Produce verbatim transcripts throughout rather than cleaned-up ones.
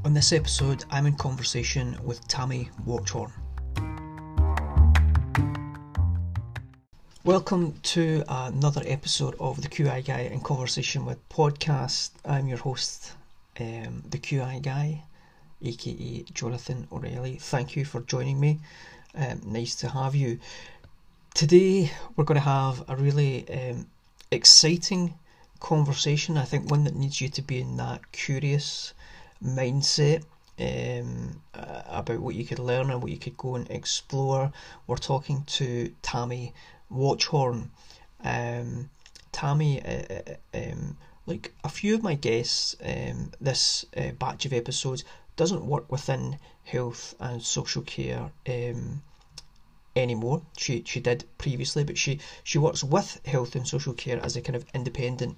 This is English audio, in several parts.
On this episode, I'm in conversation with Tammy Watchorn. Welcome to another episode of the Q I Guy in Conversation with podcast. I'm your host, um, the Q I Guy, aka Jonathan O'Reilly. Thank you for joining me. Um, nice to have you. Today we're going to have a really um, exciting conversation. I think one that needs you to be in that curious mindset um, uh, about what you could learn and what you could go and explore. We're talking to Tammy Watchorn. Um, Tammy, uh, um, like a few of my guests, um, this uh, batch of episodes doesn't work within health and social care um, anymore. She she did previously, but she she works with health and social care as a kind of independent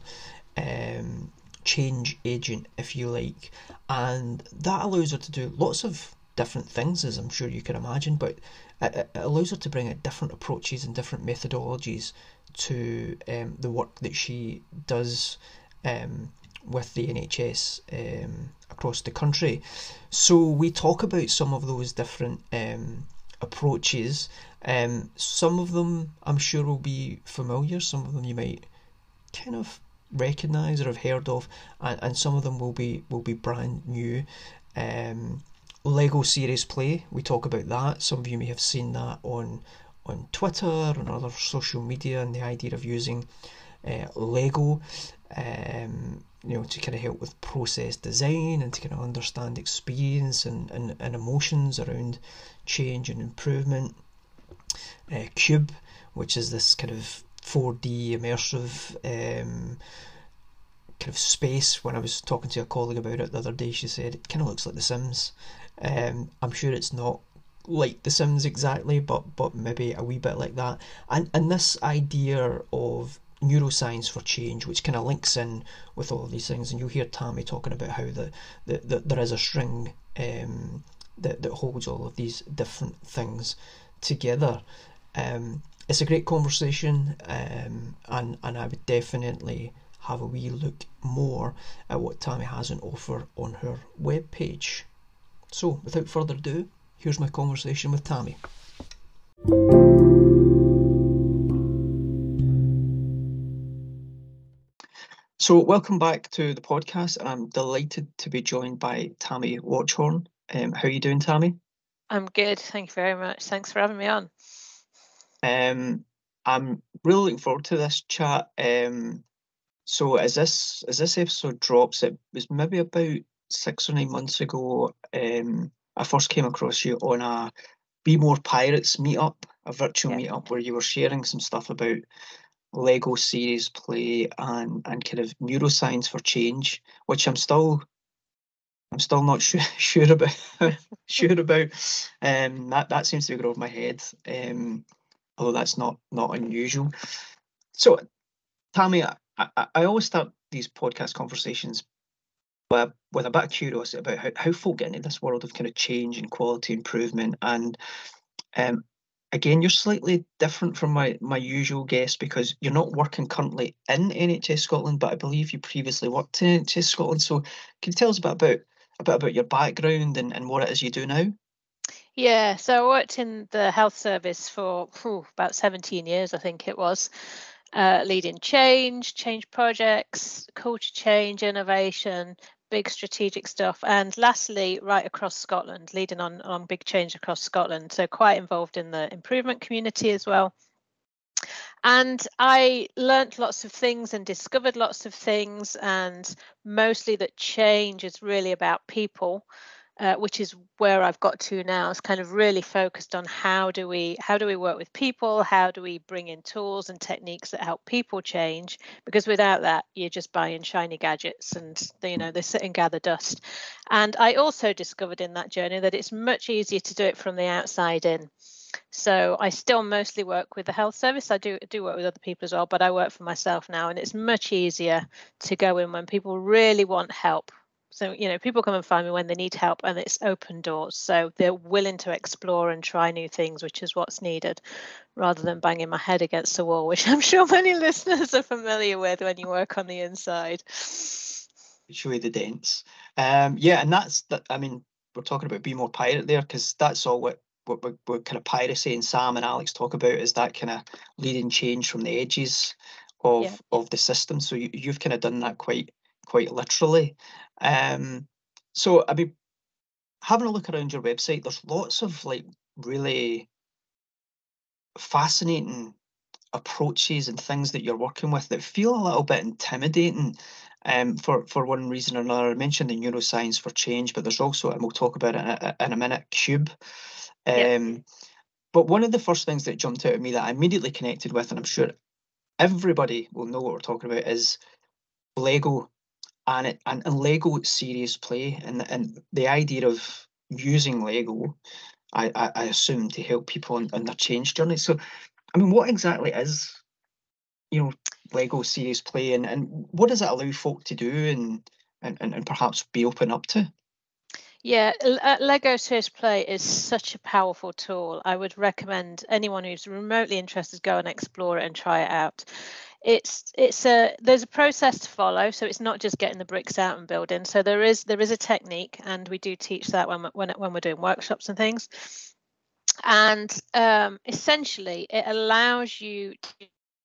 um, change agent, if you like, and that allows her to do lots of different things, as I'm sure you can imagine, but it, it allows her to bring out different approaches and different methodologies to um, the work that she does um, with the N H S um, across the country. So we talk about some of those different um, approaches. Um, some of them I'm sure will be familiar, some of them you might kind of recognise or have heard of, and, and some of them will be will be brand new. Um, Lego Serious Play, we talk about that. Some of you may have seen that on on Twitter and other social media, and the idea of using uh, Lego um, you know, to kind of help with process design and to kind of understand experience and, and, and emotions around change and improvement. Uh, Cube, which is this kind of four D immersive um, kind of space. When I was talking to a colleague about it the other day, she said it kind of looks like The Sims. Um, I'm sure it's not like The Sims exactly, but but maybe a wee bit like that. And and this idea of neuroscience for change, which kind of links in with all of these things, and you'll hear Tammy talking about how the, the, the there is a string um, that that holds all of these different things together. Um, it's a great conversation, um, and and I would definitely have a wee look more at what Tammy has on offer on her webpage. So, without further ado, here's my conversation with Tammy. So, welcome back to the podcast. I'm delighted to be joined by Tammy Watchorn. Um, how are you doing, Tammy? I'm good, thank you very much. Thanks for having me on. Um, I'm really looking forward to this chat. Um, so as this as this episode drops, it was maybe about six or nine months ago. Um, I first came across you on a Be More Pirates meetup, a virtual Yeah. meetup where you were sharing some stuff about Lego Serious Play and and kind of neuroscience for change, which I'm still I'm still not sure sure about sure about. Um, that that seems to be going over my head. Um, although that's not not unusual. So, Tammy, I, I, I always start these podcast conversations with, with a bit of curiosity about how, how folk get into this world of kind of change and quality improvement. And um, again, you're slightly different from my, my usual guest because you're not working currently in N H S Scotland, but I believe you previously worked in N H S Scotland. So can you tell us a bit about a bit about your background and, and what it is you do now? Yeah, so I worked in the health service for whew, about seventeen years, I think it was, uh, leading change, change projects, culture change, innovation, big strategic stuff, and lastly, right across Scotland, leading on, on big change across Scotland. So quite involved in the improvement community as well. And I learnt lots of things and discovered lots of things, and mostly that change is really about people. Uh, which is where I've got to now. It's kind of really focused on how do we how do we work with people? How do we bring in tools and techniques that help people change? Because without that, you're just buying shiny gadgets and you know they sit and gather dust. And I also discovered in that journey that it's much easier to do it from the outside in. So I still mostly work with the health service. I do do work with other people as well, but I work for myself now, and it's much easier to go in when people really want help. So, you know, people come and find me when they need help, and it's open doors. So they're willing to explore and try new things, which is what's needed, rather than banging my head against the wall, which I'm sure many listeners are familiar with when you work on the inside. show you the dents. Um, yeah, and that's that. I mean, we're talking about Be More Pirate there, because that's all what what, what, what kind of piracy and Sam and Alex talk about, is that kind of leading change from the edges of Yeah. of the system. So you, you've kind of done that quite quite literally. Um, so I mean, having a look around your website, there's lots of like really fascinating approaches and things that you're working with that feel a little bit intimidating, um, for for one reason or another. I mentioned the neuroscience for change, but there's also, and we'll talk about it in a, in a minute, Cube. Yeah. Um, but one of the first things that jumped out at me that I immediately connected with, and I'm sure everybody will know what we're talking about, is Lego and it and, and Lego serious play, and and the idea of using Lego, I, I, I assume, to help people on, on their change journey. So, I mean, what exactly is, you know, Lego serious play, and, and what does it allow folk to do and, and, and, and perhaps be open up to? Yeah, L- uh, Lego Serious Play is such a powerful tool. I would recommend anyone who's remotely interested go and explore it and try it out. It's it's a there's a process to follow, so it's not just getting the bricks out and building. So there is there is a technique, and we do teach that when we- when when we're doing workshops and things. And um, essentially, it allows you to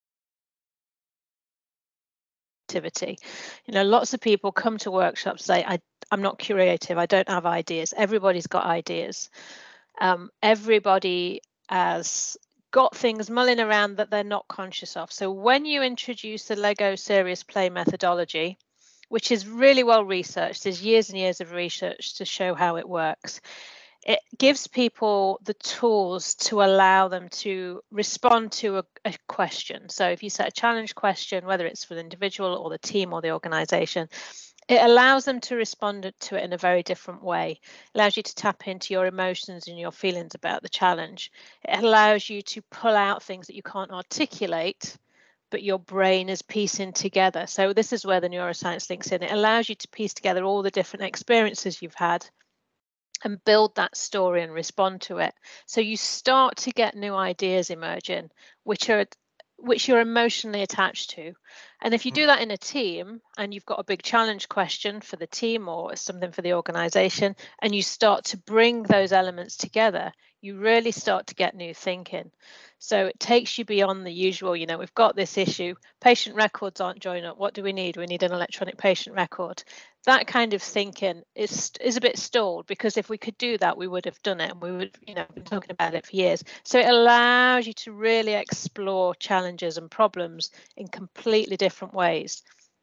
activity. You know, lots of people come to workshops say, I, I'm not creative, I don't have ideas. Everybody's got ideas. Um, everybody has got things mulling around that they're not conscious of. So when you introduce the Lego Serious Play methodology, which is really well researched, there's years and years of research to show how it works. It gives people the tools to allow them to respond to a, a question. So if you set a challenge question, whether it's for the individual or the team or the organization, it allows them to respond to it in a very different way. It allows you to tap into your emotions and your feelings about the challenge. It allows you to pull out things that you can't articulate, but your brain is piecing together. So this is where the neuroscience links in. It allows you to piece together all the different experiences you've had and build that story and respond to it. So you start to get new ideas emerging, which are which you're emotionally attached to. And if you do that in a team and you've got a big challenge question for the team or something for the organization, and you start to bring those elements together, you really start to get new thinking. So it takes you beyond the usual, you know, we've got this issue, patient records aren't joining up. What do we need? We need an electronic patient record. That kind of thinking is is a bit stalled, because if we could do that, we would have done it, and we would, you know, been talking about it for years. So it allows you to really explore challenges and problems in completely different ways.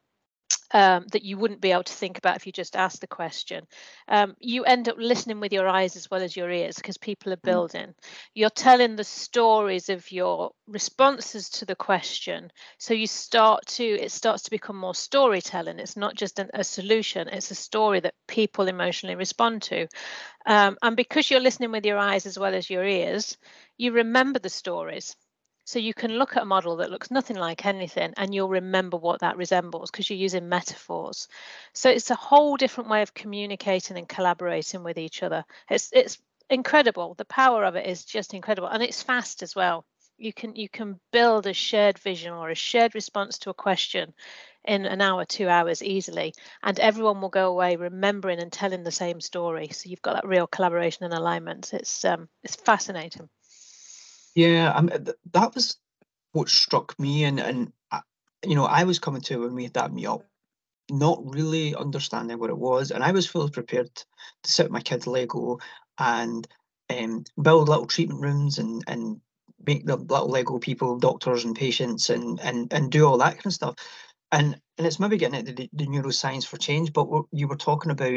Um, that you wouldn't be able to think about if you just asked the question. Um, you end up listening with your eyes as well as your ears, because people are building. You're telling the stories of your responses to the question. So you start to, it starts to become more storytelling. It's not just an, a solution, it's a story that people emotionally respond to. Um, and because you're listening with your eyes as well as your ears, you remember the stories. So you can look at a model that looks nothing like anything and you'll remember what that resembles, because you're using metaphors. So it's a whole different way of communicating and collaborating with each other. It's it's incredible. The power of it is just incredible, and it's fast as well. You can you can build a shared vision or a shared response to a question in an hour, two hours easily, and everyone will go away remembering and telling the same story. So you've got that real collaboration and alignment. It's um it's fascinating. Yeah, um, th- that was what struck me, and and I, you know, I was coming to it when we had that meet up, not really understanding what it was, and I was fully prepared to sit with my kids Lego and um, build little treatment rooms and and make the little Lego people, doctors and patients, and and and do all that kind of stuff. And and it's maybe getting into the, the neuroscience for change, but what you were talking about,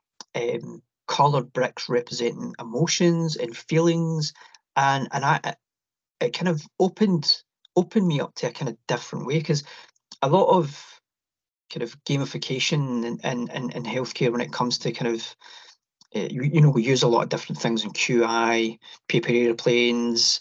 um, coloured bricks representing emotions and feelings, and and I it kind of opened opened me up to a kind of different way, because a lot of kind of gamification in, in, in, in healthcare, when it comes to kind of, uh, you, you know, we use a lot of different things in Q I, paper airplanes,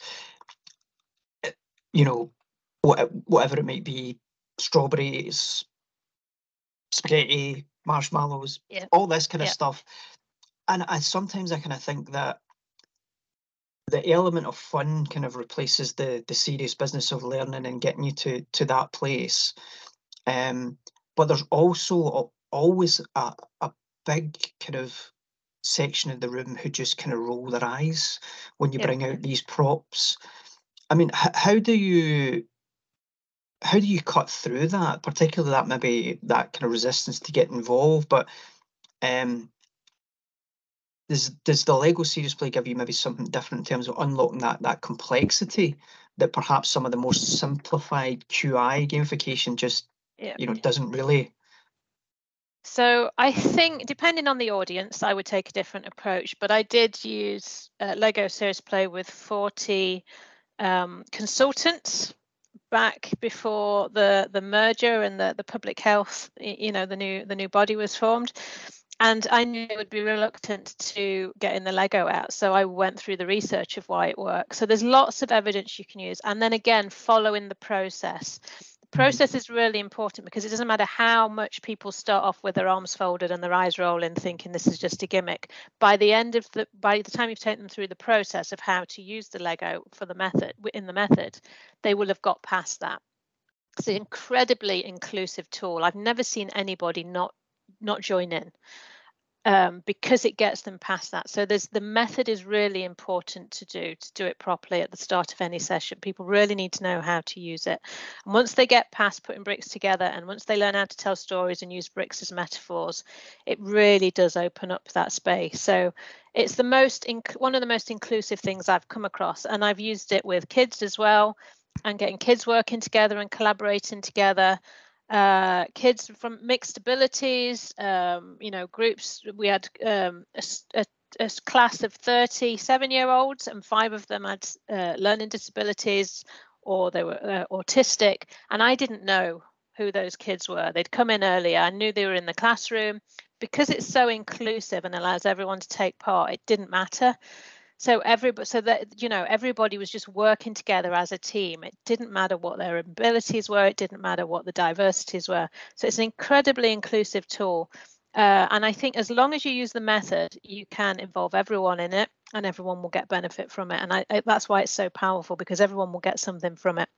you know, what, whatever it might be, strawberries, spaghetti, marshmallows, Yeah. all this kind of Yeah. stuff. And I sometimes I kind of think that the element of fun kind of replaces the the serious business of learning and getting you to to that place. Um, but there's also always a, a big kind of section of the room who just kind of roll their eyes when you Yeah. bring out these props. I mean, h- how do you how do you cut through that, particularly that maybe that kind of resistance to get involved? But um, does does the Lego Serious Play give you maybe something different in terms of unlocking that that complexity that perhaps some of the more simplified Q I gamification just Yeah. you know doesn't really? So I think depending on the audience, I would take a different approach. But I did use uh, Lego Serious Play with forty um, consultants back before the the merger and the the public health, you know, the new the new body was formed. And I knew they would be reluctant to getting the Lego out. So I went through the research of why it works. So there's lots of evidence you can use. And then again, following the process. The process is really important because it doesn't matter how much people start off with their arms folded and their eyes rolling, thinking this is just a gimmick. By the end of the, by the time you've taken them through the process of how to use the Lego for the method, in the method, they will have got past that. It's an incredibly inclusive tool. I've never seen anybody not not join in. Um, because it gets them past that. So there's the method is really important to do to do it properly at the start of any session. People really need to know how to use it. And once they get past putting bricks together, and once they learn how to tell stories and use bricks as metaphors, it really does open up that space. So it's the most inc- one of the most inclusive things I've come across, and I've used it with kids as well, and getting kids working together and collaborating together. Uh, kids from mixed abilities, um, you know, groups. We had um, a, a, a class of thirty-seven year olds, and five of them had uh, learning disabilities or they were uh, autistic. And I didn't know who those kids were. They'd come in earlier. I knew they were in the classroom. Because it's so inclusive and allows everyone to take part, it didn't matter. So everybody, so that you know, everybody was just working together as a team. It didn't matter what their abilities were. It didn't matter what the diversities were. So it's an incredibly inclusive tool. Uh, and I think as long as you use the method, you can involve everyone in it, and everyone will get benefit from it. And I, I, that's why it's so powerful, because everyone will get something from it.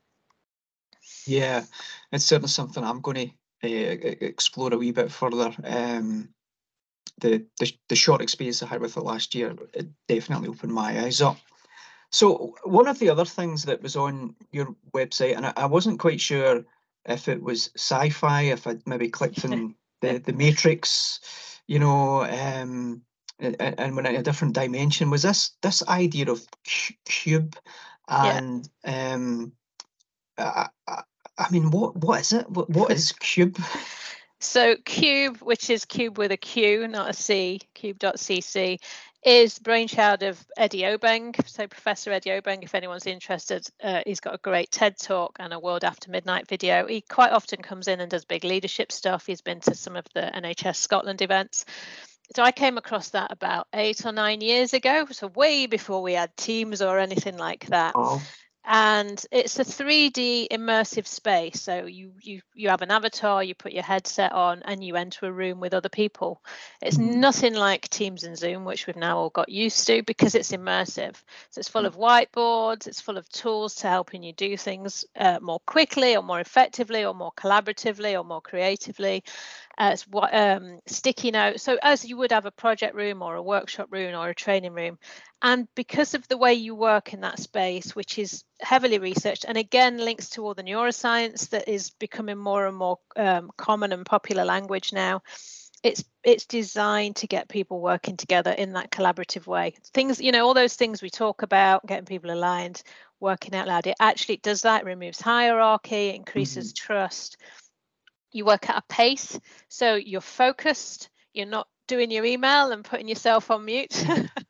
Yeah, it's certainly something I'm going to uh, explore a wee bit further. Um, the, the the short experience I had with it last year, it definitely opened my eyes up. So one of the other things that was on your website, and I, I wasn't quite sure if it was sci-fi, if I'd maybe clicked on the the Matrix, you know, um, and, and went in a different dimension, was this this idea of cu- cube, Yeah. and um, I, I, I mean, what what is it? What, what is cube? So Cube, which is Cube with a Q, not a C, cube.cc, is brainchild of Eddie Obeng. So Professor Eddie Obeng, if anyone's interested, uh, he's got a great TED Talk and a World After Midnight video. He quite often comes in and does big leadership stuff. He's been to some of the N H S Scotland events. So I came across that about eight or nine years ago, so way before we had Teams or anything like that. Oh. And it's a three D immersive space. So you you you have an avatar, you put your headset on, and you enter a room with other people. It's Mhm. nothing like Teams and Zoom, which we've now all got used to, because it's immersive. So it's full of whiteboards, it's full of tools to helping you do things uh, more quickly or more effectively or more collaboratively or more creatively. Uh, it's what um, sticky notes. So as you would have a project room or a workshop room or a training room. And because of the way you work in that space, which is heavily researched, and again links to all the neuroscience that is becoming more and more um, common and popular language now, it's it's designed to get people working together in that collaborative way. Things, you know, all those things we talk about, getting people aligned, working out loud, it actually does that. It removes hierarchy, it increases Mhm. trust. You work at a pace, so you're focused, you're not doing your email and putting yourself on mute.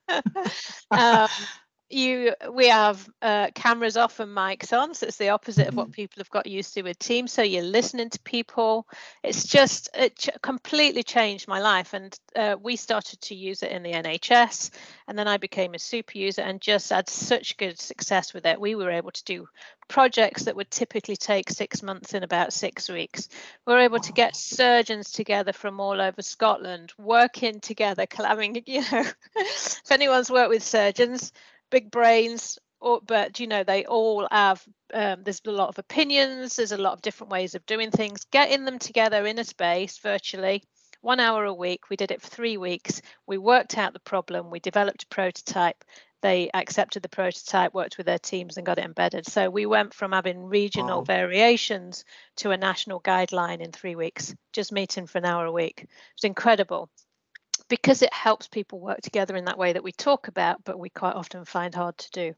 um, you we have uh, cameras off and mics on, so it's the opposite of what Mhm. people have got used to with Teams. So you're listening to people. It's just it ch- completely changed my life, and uh, we started to use it in the N H S, and then I became a super user and just had such good success with it. We were able to do projects that would typically take six months in about six weeks. We were able to get surgeons together from all over Scotland, working together, collaborating. You know, if anyone's worked with surgeons, big brains, or, but you know, they all have um, there's a lot of opinions, there's a lot of different ways of doing things. Getting them together in a space virtually one hour a week. We did it for three weeks. We worked out the problem. We developed a prototype. They accepted the prototype, worked with their teams and got it embedded. So we went from having regional Wow. variations to a national guideline in three weeks, just meeting for an hour a week. It's incredible because it helps people work together in that way that we talk about, but we quite often find hard to do.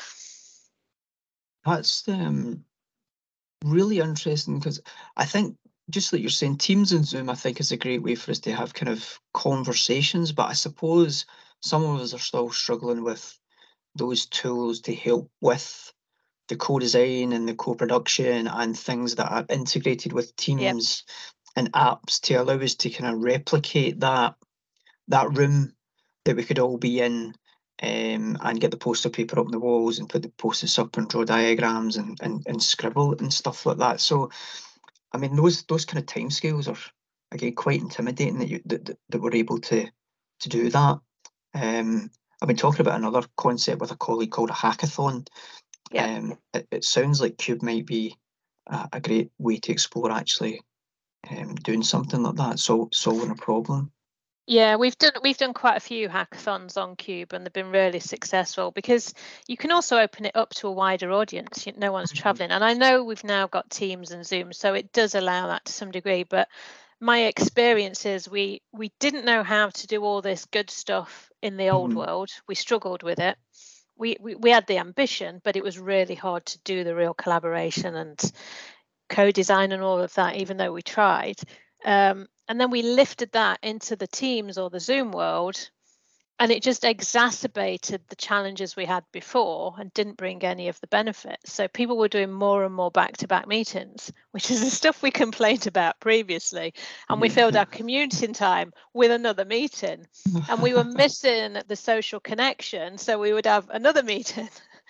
That's um, really interesting, because I think, just like you're saying, Teams and Zoom, I think, is a great way for us to have kind of conversations. But I suppose some of us are still struggling with those tools to help with the co-design and the co-production and things that are integrated with Yep. Teams and apps to allow us to kind of replicate that that room that we could all be in, um, and get the poster paper up on the walls and put the post-its up and draw diagrams and, and, and scribble and stuff like that. So, I mean, those those kind of timescales are, again, quite intimidating that you that, that, that we're able to to do that. Um, I've been talking about another concept with a colleague called a hackathon. Yep. Um, it, it sounds like Cube might be a, a great way to explore actually um, doing something like that, so solving a problem. Yeah, we've done we've done quite a few hackathons on Cube, and they've been really successful because you can also open it up to a wider audience. No one's Mhm. traveling, and I know we've now got Teams and Zoom, so it does allow that to some degree. But my experience is we we didn't know how to do all this good stuff in the old Mhm. world. We struggled with it. We, we we had the ambition, but it was really hard to do the real collaboration and co-design and all of that, even though we tried. Um, and then we lifted that into the Teams or the Zoom world, and it just exacerbated the challenges we had before and didn't bring any of the benefits. So people were doing more and more back-to-back meetings, which is the stuff we complained about previously. And we filled our commuting time with another meeting, and we were missing the social connection. So we would have another meeting.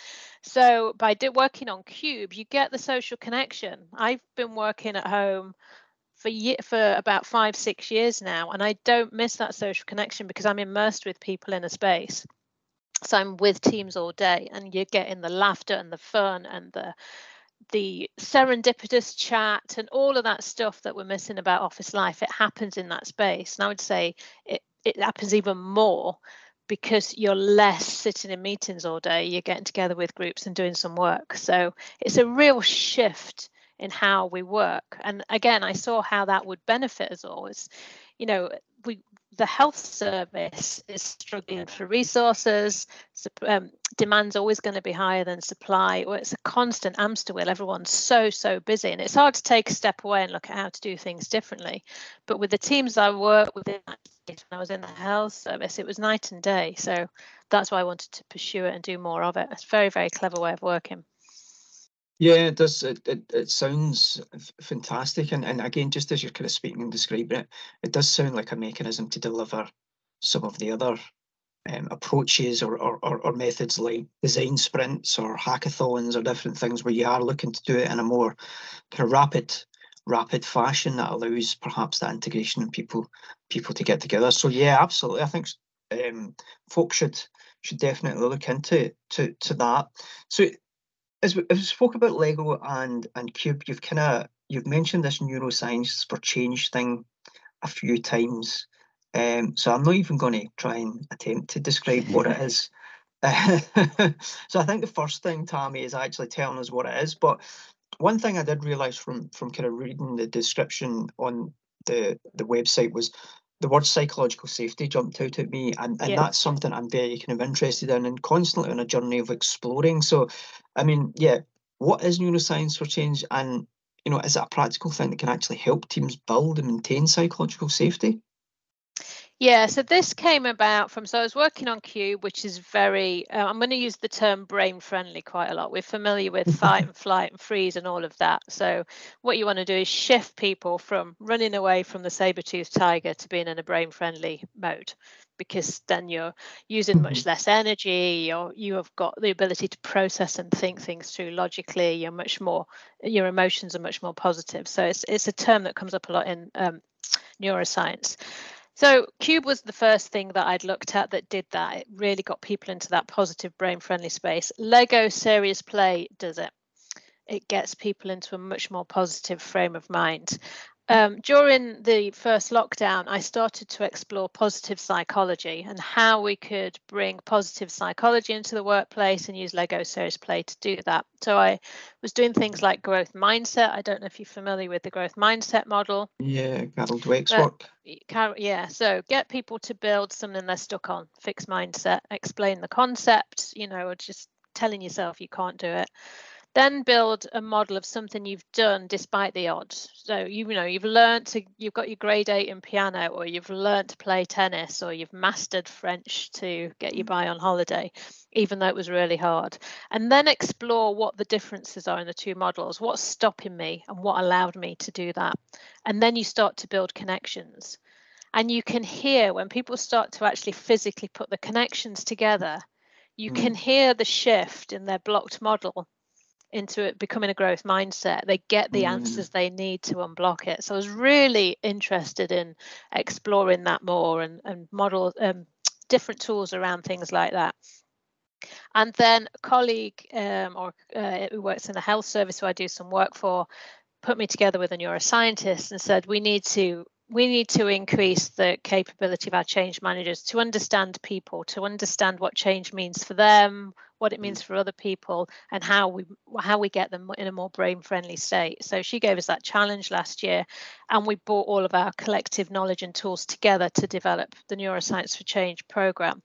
So by do, working on Cube, you get the social connection. I've been working at home for ye- for about five, six years now, and I don't miss that social connection because I'm immersed with people in a space. So I'm with teams all day, and you're getting the laughter and the fun and the the serendipitous chat and all of that stuff that we're missing about office life. It happens in that space, and I would say it it happens even more because you're less sitting in meetings all day. You're getting together with groups and doing some work. So it's a real shift in how we work. And again, I saw how that would benefit us all. It's, you know, we the health service is struggling for resources. Um, demand's always going to be higher than supply. Well, it's a constant hamster wheel. Everyone's so, so busy, and it's hard to take a step away and look at how to do things differently. But with the teams I worked with when I was in the health service, it was night and day. So that's why I wanted to pursue it and do more of it. It's a very, very clever way of working. Yeah, it does. It, it, it sounds fantastic. And, and again, just as you're kind of speaking and describing it, it does sound like a mechanism to deliver some of the other um, approaches or, or, or, or methods like design sprints or hackathons or different things where you are looking to do it in a more kind of rapid rapid fashion that allows perhaps that integration and people people to get together. So yeah, absolutely. I think um, folks should should definitely look into to to that. So as we, as we spoke about Lego and and Cube, you've kind of you've mentioned this neuroscience for change thing a few times. Um, so I'm not even going to try and attempt to describe what it is. So I think the first thing, Tammy, is actually telling us what it is. But one thing I did realise from from kind of reading the description on the the website was the word psychological safety jumped out at me, and, and Yeah. that's something I'm very kind of interested in and constantly on a journey of exploring. So, I mean, yeah, what is neuroscience for change, and you know, is it a practical thing that can actually help teams build and maintain psychological safety? Yeah, so this came about from, so I was working on Cube, which is very, uh, I'm going to use the term brain friendly quite a lot. We're familiar with fight and flight and freeze and all of that. So what you want to do is shift people from running away from the saber-toothed tiger to being in a brain friendly mode, because then you're using much less energy, you're, you have got the ability to process and think things through logically, you're much more, your emotions are much more positive. So it's, it's a term that comes up a lot in um, neuroscience. So Cube was the first thing that I'd looked at that did that. It really got people into that positive brain friendly space. Lego Serious Play does it. It gets people into a much more positive frame of mind. um, during the first lockdown, I started to explore positive psychology and how we could bring positive psychology into the workplace and use Lego Serious Play to do that. So I was doing things like growth mindset. I don't know if you're familiar with the growth mindset model. Yeah, Carol Dweck's But, work. yeah, so get people to build something they're stuck on, fixed mindset, explain the concept, you know, or just telling yourself you can't do it. Then build a model of something you've done despite the odds. So you, you know you've learned to, you've got your grade eight in piano, or you've learned to play tennis, or you've mastered French to get you by on holiday, even though it was really hard. And then explore what the differences are in the two models, what's stopping me and what allowed me to do that. And then you start to build connections. And you can hear when people start to actually physically put the connections together, you mm. can hear the shift in their blocked model into it becoming a growth mindset. They get the mm. answers they need to unblock it. So I was really interested in exploring that more and, and model um, different tools around things like that. And then a colleague um, or uh, who works in the health service who I do some work for put me together with a neuroscientist and said we need to we need to increase the capability of our change managers to understand people, to understand what change means for them, what it means for other people, and how we how we get them in a more brain-friendly state. So she gave us that challenge last year, and we brought all of our collective knowledge and tools together to develop the Neuroscience for Change program.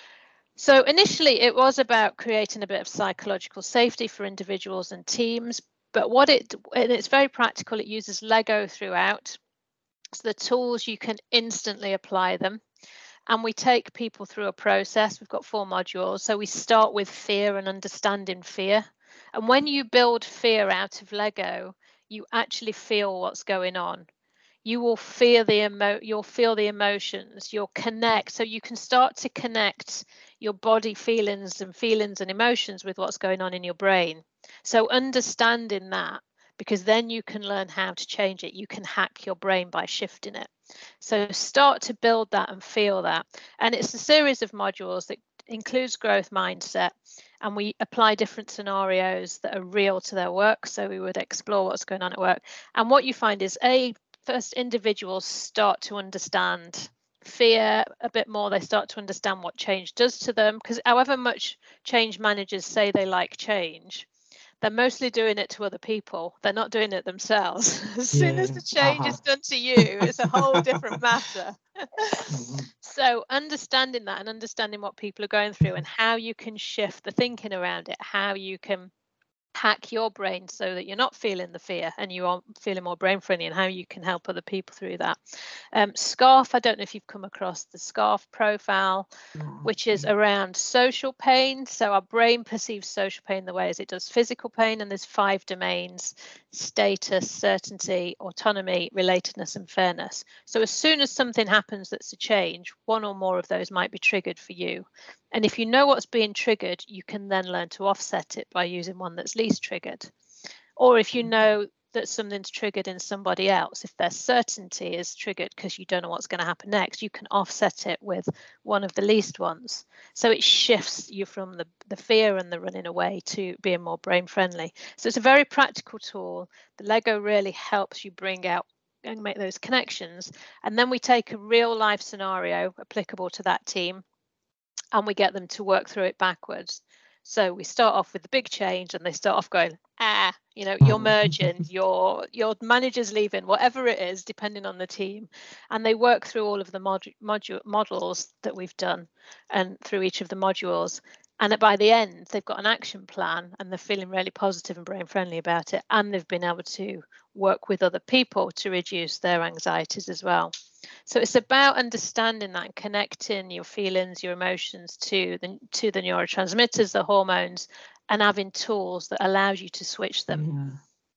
So initially it was about creating a bit of psychological safety for individuals and teams, but what it and it's very practical. It uses Lego throughout. So the tools, you can instantly apply them. And we take people through a process. We've got four modules. So we start with fear and understanding fear. And when you build fear out of Lego, you actually feel what's going on. You will feel the emo you'll feel the emotions, you'll connect. So you can start to connect your body feelings and feelings and emotions with what's going on in your brain. So understanding that, because then you can learn how to change it. You can hack your brain by shifting it. So start to build that and feel that. And it's a series of modules that includes growth mindset, and we apply different scenarios that are real to their work. So we would explore what's going on at work. And what you find is, a first, individuals start to understand fear a bit more. They start to understand what change does to them, because however much change managers say they like change, they're mostly doing it to other people. They're not doing it themselves. As yeah, soon as the change uh-huh. is done to you, it's a whole different matter. mm-hmm. So understanding that and understanding what people are going through and how you can shift the thinking around it, how you can hack your brain so that you're not feeling the fear and you are feeling more brain friendly, and how you can help other people through that. Um, SCARF, I don't know if you've come across the SCARF profile, which is around social pain. So our brain perceives social pain the way as it does physical pain, and there's five domains: status, certainty, autonomy, relatedness, and fairness. So as soon as something happens that's a change, one or more of those might be triggered for you. And if you know what's being triggered, you can then learn to offset it by using one that's least triggered. Or if you know that something's triggered in somebody else, if their certainty is triggered because you don't know what's going to happen next, you can offset it with one of the least ones. So it shifts you from the, the fear and the running away to being more brain friendly. So it's a very practical tool. The Lego really helps you bring out and make those connections. And then we take a real life scenario applicable to that team, and we get them to work through it backwards. So we start off with the big change, and they start off going, ah, you know, you're merging, your your manager's leaving, whatever it is, depending on the team. And they work through all of the mod module models that we've done and through each of the modules. And by the end, they've got an action plan, and they're feeling really positive and brain friendly about it. And they've been able to work with other people to reduce their anxieties as well. So it's about understanding that and connecting your feelings, your emotions to the to the neurotransmitters, the hormones, and having tools that allows you to switch them. Yeah.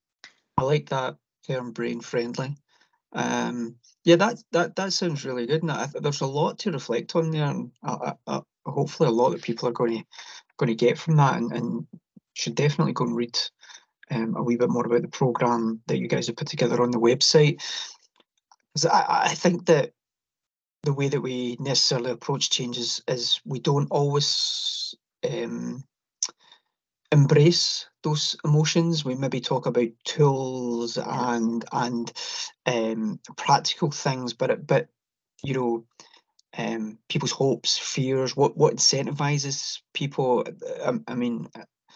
I like that term, brain friendly. Um, yeah, that that that sounds really good, and I, there's a lot to reflect on there, and I, I, I, hopefully a lot that people are going to going to get from that, and, and should definitely go and read um, a wee bit more about the program that you guys have put together on the website. Because I, I think that the way that we necessarily approach changes is we don't always um, embrace those emotions. We maybe talk about tools Yeah. and and um, practical things, but it- but you know, um, people's hopes, fears, what what incentivizes people. I, I mean,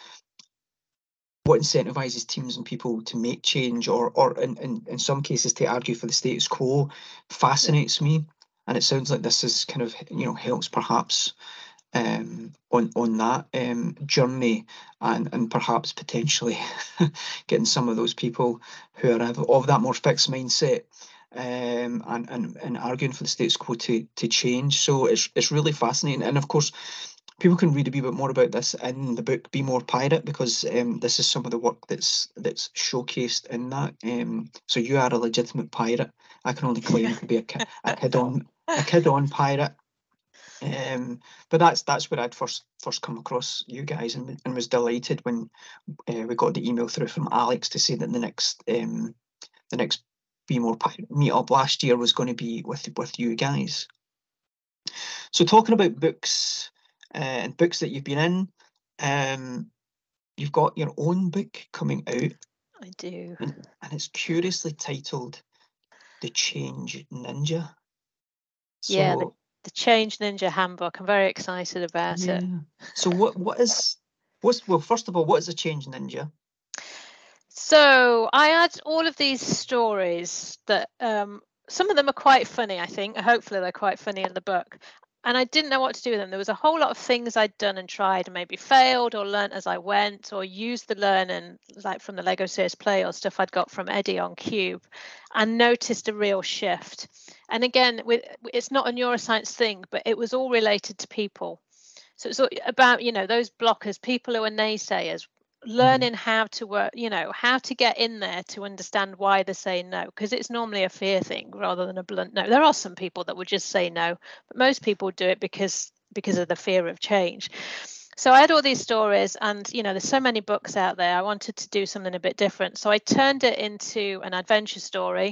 what incentivizes teams and people to make change, or or in, in, in some cases to argue for the status quo, Yeah. fascinates me. And it sounds like this is kind of, you know, helps perhaps um, on on that um, journey, and and perhaps potentially getting some of those people who are of, of that more fixed mindset, um, and, and and arguing for the status quo to to change. So it's it's really fascinating, and of course, people can read a wee bit more about this in the book Be More Pirate, because um, this is some of the work that's that's showcased in that. Um, so you are a legitimate pirate. I can only claim to be a, ki- a kid on a kid on pirate. Um, but that's that's where I'd first first come across you guys, and, and was delighted when uh, we got the email through from Alex to say that the next um, the next Be More Pirate meetup last year was going to be with with you guys. So talking about books uh, and books that you've been in, um, you've got your own book coming out, I do. and, and it's curiously titled The Change Ninja. Yeah, the, So the Change Ninja Handbook. I'm very excited about it. yeah. So what what is what's well, first of all, what is a Change Ninja? So I had all of these stories that um, some of them are quite funny, I think. Hopefully they're quite funny in the book. And I didn't know what to do with them. There was a whole lot of things I'd done and tried and maybe failed or learnt as I went, or used the learning like from the Lego Serious Play or stuff I'd got from Eddie on Cube, and noticed a real shift. And again, with it's not a neuroscience thing, but it was all related to people. So it's all about, you know, those blockers, people who are naysayers, Mhm. learning how to work, you know, how to get in there to understand why they're saying no, because it's normally a fear thing rather than a blunt no. There are some people that would just say no, but most people do it because because of the fear of change. So I had all these stories, and you know, there's so many books out there. I wanted to do something a bit different, so I turned it into an adventure story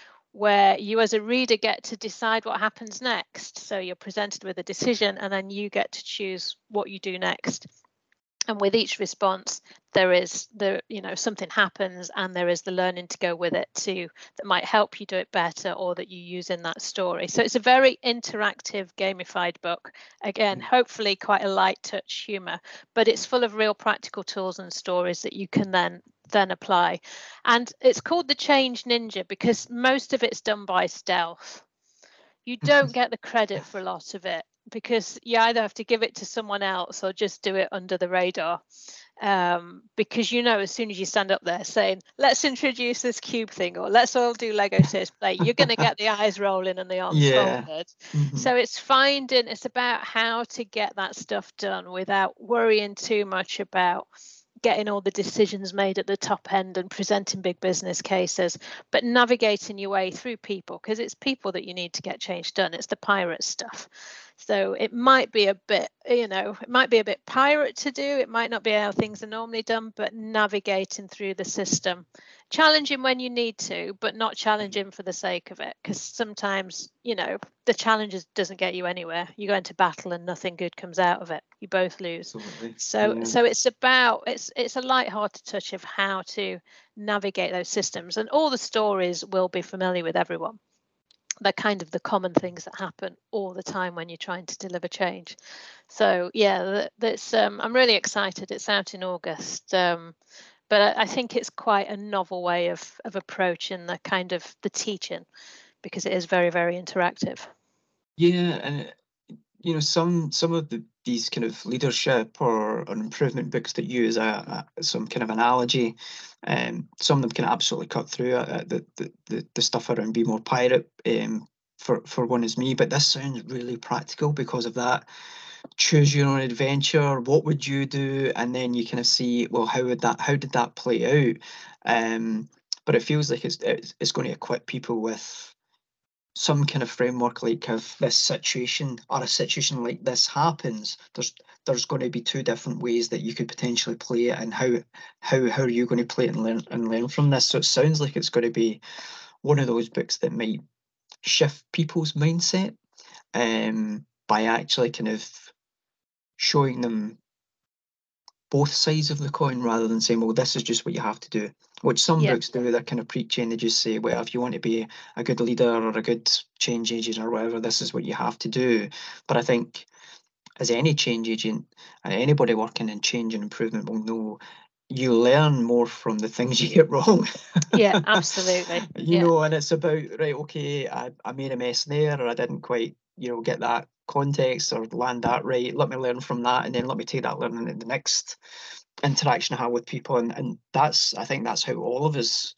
where you as a reader get to decide what happens next. So you're presented with a decision, and then you get to choose what you do next. And with each response, there is the, you know, something happens, and there is the learning to go with it too, that might help you do it better, or that you use in that story. So it's a very interactive, gamified book. Again, hopefully quite a light touch humor, but it's full of real practical tools and stories that you can then then apply. And it's called the Change Ninja because most of it's done by stealth. You don't get the credit for a lot of it because you either have to give it to someone else or just do it under the radar. Um, because you know, as soon as you stand up there saying, let's introduce this cube thing, or let's all do Lego Serious Play, you're going to get the eyes rolling and the arms Yeah. folded. Mhm. So it's finding, it's about how to get that stuff done without worrying too much about getting all the decisions made at the top end and presenting big business cases, but navigating your way through people, because it's people that you need to get change done. It's the pirate stuff. So it might be a bit, you know, it might be a bit pirate to do. It might not be how things are normally done, but navigating through the system, challenging when you need to, but not challenging for the sake of it. Because sometimes, you know, the challenges doesn't get you anywhere. You go into battle and nothing good comes out of it. You both lose. Absolutely. So, Yeah. so it's about it's it's a light-hearted touch of how to navigate those systems, and all the stories will be familiar with everyone. They're kind of the common things that happen all the time when you're trying to deliver change. So yeah, that's um, I'm really excited. It's out in August, um, but I, I think it's quite a novel way of of approaching the kind of the teaching, because it is very very interactive. Yeah, and you know, some some of the these kind of leadership or, or improvement books that use a, a some kind of analogy, um, some of them can absolutely cut through uh, the, the the the stuff around Be More Pirate. Um, for for one is me, but this sounds really practical because of that. Choose your own adventure. What would you do? And then you kind of see, well, how would that? How did that play out? Um, but it feels like it's it's, it's going to equip people with some kind of framework, like if this situation or a situation like this happens, there's there's going to be two different ways that you could potentially play it, and how how how are you going to play it and learn and learn from this. So it sounds like it's going to be one of those books that might shift people's mindset, um, by actually kind of showing them both sides of the coin rather than saying, well, this is just what you have to do, which some Yeah. books do. They're kind of preaching. They just say, well, if you want to be a good leader or a good change agent or whatever, this is what you have to do. But I think as any change agent and anybody working in change and improvement will know, you learn more from the things you get wrong. Yeah, absolutely. you Yeah. know, and it's about, right, okay, I, I made a mess there, or I didn't quite, you know, get that context or land that right. Let me learn from that, and then let me take that learning in the next interaction I have with people. And and that's, I think that's how all of us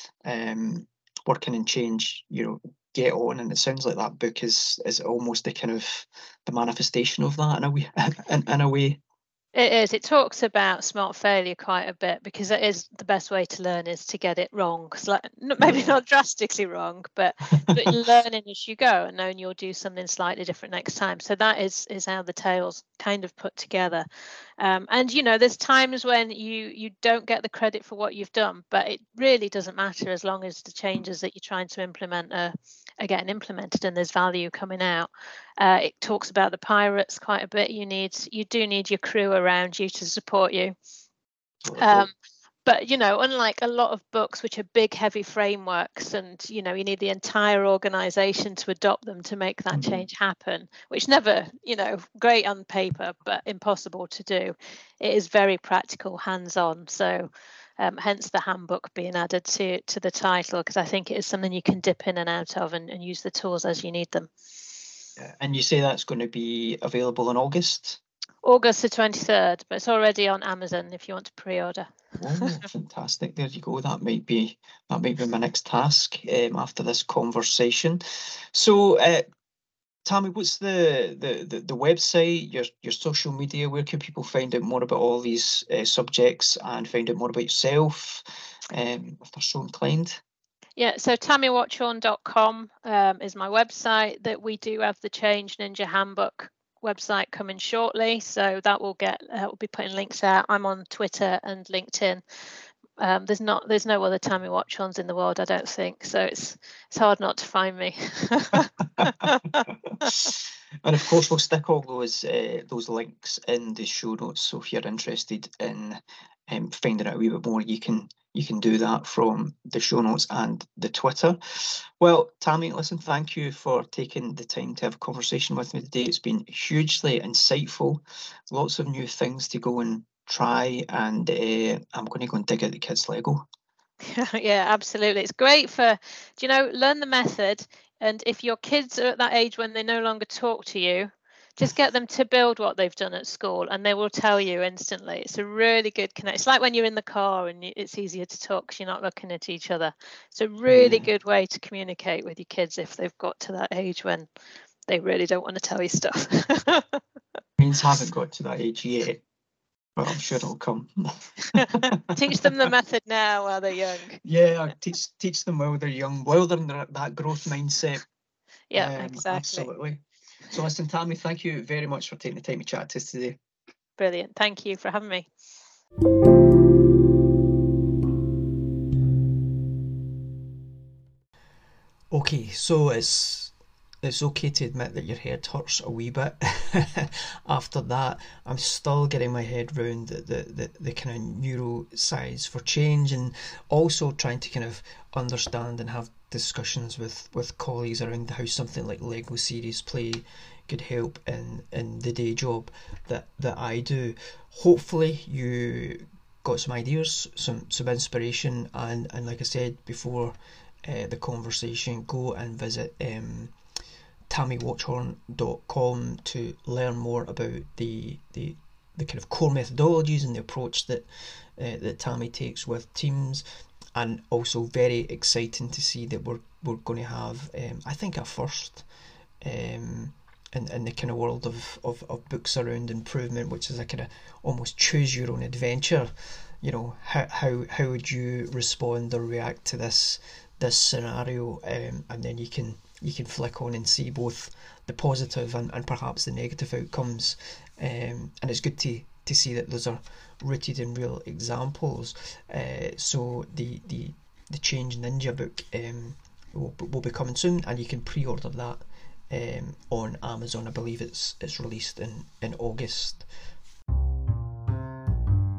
um working in change, you know, get on. And it sounds like that book is is almost the kind of the manifestation of that in a way. in, in a way. It is. It talks about smart failure quite a bit, because it is the best way to learn is to get it wrong. 'Cause like, n- maybe Yeah. not drastically wrong, but, but learning as you go and knowing you'll do something slightly different next time. So that is is how the tale's kind of put together. Um, and you know, there's times when you you don't get the credit for what you've done, but it really doesn't matter as long as the changes that you're trying to implement are, are getting implemented and there's value coming out. Uh, it talks about the pirates quite a bit. You need, you do need your crew around you to support you. Um, but you know, unlike a lot of books which are big, heavy frameworks, and you know, you need the entire organization to adopt them to make that Mhm. change happen, which never, you know, great on paper, but impossible to do. It is very practical, hands-on. So um, hence the handbook being added to to the title, because I think it is something you can dip in and out of and, and use the tools as you need them. Yeah. And you say that's going to be available in August? August the twenty-third, but it's already on Amazon if you want to pre-order. Oh, fantastic. There you go. That might be that might be my next task um, after this conversation. So, uh, Tammy, what's the, the the the website, your your social media? Where can people find out more about all these uh, subjects and find out more about yourself, um, if they're so inclined? Yeah, so tammy watchorn dot com um, is my website. That we do have the Change Ninja Handbook website coming shortly, so that will get uh, we'll be putting links out. I'm on Twitter and LinkedIn. Um, there's not there's no other Tammy Watchorns in the world, I don't think. So it's it's hard not to find me. And of course, we'll stick all those uh, those links in the show notes. So if you're interested in um, finding out a wee bit more, you can you can do that from the show notes and the Twitter. Well, Tammy, listen, thank you for taking the time to have a conversation with me today. It's been hugely insightful. Lots of new things to go and try, and uh, I'm going to go and dig out the kids' Lego. Yeah, absolutely. It's great for, do you know, learn the method. And if your kids are at that age when they no longer talk to you, just get them to build what they've done at school and they will tell you instantly. It's a really good connect. It's like when you're in the car and it's easier to talk because you're not looking at each other. It's a really Yeah. good way to communicate with your kids if they've got to that age when they really don't want to tell you stuff. Means haven't got to that age yet, but I'm sure it'll come. Teach them the method now while they're young. Yeah, I teach teach them while they're young, while they're in that, that growth mindset. Yeah, um, exactly. Absolutely. So listen, Tammy, thank you very much for taking the time to chat to us today. Brilliant. Thank you for having me. Okay, so it's it's okay to admit that your head hurts a wee bit. After that, I'm still getting my head round the, the, the, the kind of neuroscience for change, and also trying to kind of understand and have discussions with, with colleagues around how something like Lego Series Play could help in, in the day job that, that I do. Hopefully you got some ideas, some, some inspiration, and, and like I said before, Uh, the conversation, go and visit um, tammy watchorn dot com to learn more about the the the kind of core methodologies and the approach that uh, that Tammy takes with teams. And also very exciting to see that we're we're going to have um, I think a first um, in, in the kind of world of, of, of books around improvement, which is a kind of almost choose your own adventure. You know, how how how would you respond or react to this this scenario, um, and then you can you can flick on and see both the positive and, and perhaps the negative outcomes, um, and it's good to to see that those are rooted in real examples. Uh, so the the the Change Ninja book um, will, will be coming soon, and you can pre-order that um, on Amazon. I believe it's it's released in in August.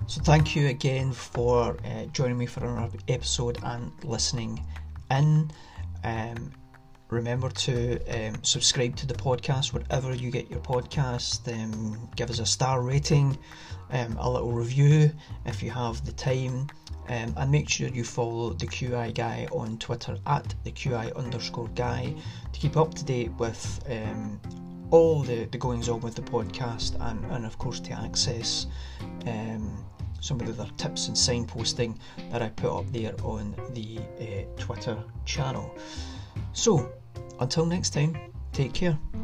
So thank you again for uh, joining me for another episode and listening in. Um, remember to um, subscribe to the podcast wherever you get your podcast. Um, give us a star rating, um, a little review if you have the time, um, and make sure you follow the Q I Guy on Twitter at the Q I underscore guy to keep up to date with um, all the, the goings on with the podcast, and, and of course to access um, some of the other tips and signposting that I put up there on the uh, Twitter channel. So, until next time, take care.